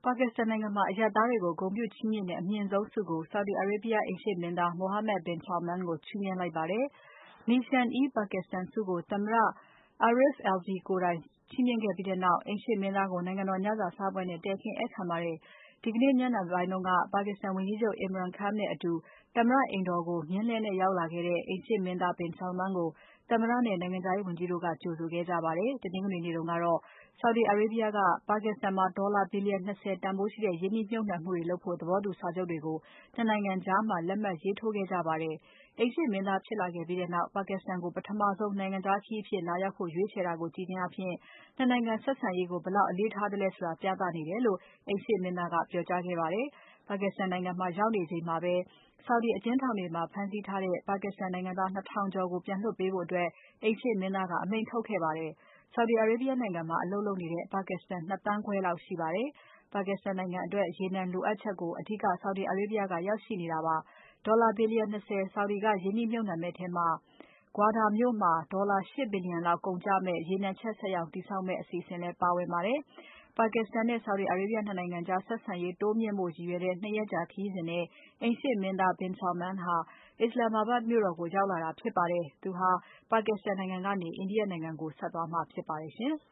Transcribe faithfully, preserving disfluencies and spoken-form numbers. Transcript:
ပါကစ္စတန်နိုင်ငံမှာ အရပ်သားတွေကို ဂုဏ်ပြုချီးမြှင့်တဲ့ အမြင့်ဆုံးဆုကို Saudi Arabia အိမ်ရှေ့မင်းသား Mohammed bin Salman ကိုချီးမြှင့်လိုက်ပါတယ်။ Nishan-e-Pakistan ဆုကို သမ္မတ Arif Alvi ကိုယ်တိုင်ချီးမြှင့်ခဲ့ပြီးနောက် အိမ်ရှေ့မင်းသားကို နိုင်ငံတော်ညစာစားပွဲနဲ့ တည်ခင်းဧည့်ခံပါတယ်။ ဒီကနေ့ညနေပိုင်းက ပါကစ္စတန်ဝန်ကြီးချုပ် Imran Khan နဲ့အတူ သမ္မတအိမ်တော်ကို မြင်းလဲနဲ့ရောက်လာခဲ့တဲ့ အိမ်ရှေ့မင်းသား bin Salman ကို သမ္မတနဲ့ နိုင်ငံခြားရေးဝန်ကြီးတို့က ကြိုဆိုခဲ့ကြပါတယ်။ တနင်္ဂနွေနေ့ကတော့ Saudi Arabia က ပါကစ္စတန်မှာ ဒေါ်လာဘီလျံ ၂၀ တန်ဖိုးရှိတဲ့ ရင်းနှီးမြှုပ်နှံမှုတွေလုပ်ဖို့ သဘောတူစာချုပ်တွေကို ၂ နိုင်ငံကြား လက်မှတ်ရေးထိုးခဲ့ကြပါတယ်။ အိမ်ရှေ့မင်းသားဖြစ်လာခဲ့ပြီးနောက် ပါကစ္စတန်ကို ပထမဆုံး နိုင်ငံခြားခရီးအဖြစ်လာရောက်ဖို့ ရွေးချယ်တာကိုကြည့်ခြင်းဖြင့် ၂ နိုင်ငံဆက်ဆံရေးကို ဘယ်လောက်အလေးထားသလဲဆိုတာ ပြသနေတယ်လို့ အိမ်ရှေ့မင်းသားက ပြောကြားခဲ့ပါတယ်။ ပါကစ္စတန်နိုင်ငံမှာရောက်နေချိန်မှာပဲ Saudi အကျဉ်းထောင်တွေမှာ ဖမ်းဆီးထားတဲ့ ပါကစ္စတန်နိုင်ငံသား ၂ ထောင်ကျော်ကို ပြန်လွှတ်ပေးဖို့ အိမ်ရှေ့မင်းသားက အမိန့်ထုတ်ခဲ့ပါတယ်။ Saudi Arabia နိုင်ငံမှာ အလုပ်လုပ်နေတဲ့ ပါကစ္စတန် ၂ သန်းခွဲလောက်ရှိပါတယ်။ ပါကစ္စတန်နိုင်ငံအတွက် ရေနံလိုအပ်ချက်ကို အဓိက Saudi Arabia ကရောက်ရှိနေတာပါ။ ဒေါ်လာဘီလျံ ၂၀ Saudi ကရင်းနှီးမြှုပ်နှံမယ့်ထဲမှာ Gwadar မြို့မှာ ဒေါ်လာ ၈ ဘီလျံလောက်ကုန်ကျမယ့် ရေနံချက်စက်ရုံတည်ဆောက်မယ့် အစီအစဉ်လည်းပါဝင်ပါတယ်။ ပါကစ္စတန်နဲ့ Saudi Arabia ၂ နိုင်ငံကြား ဆက်ဆံရေးတိုးမြှင့်ဖို့ရည်ရွယ်တဲ့ ၂ ရက်ကြာခရီးစဉ်နဲ့ အိမ်ရှေ့မင်းသား bin Salman ဟာ Islamabad မြို့တော်ကို ရောက်လာတာဖြစ်ပါတယ်။ သူဟာ ပါကစ္စတန်နိုင်ငံကနေ India နိုင်ငံကို ဆက်သွားမှာဖြစ်ပါတယ်ရှင်။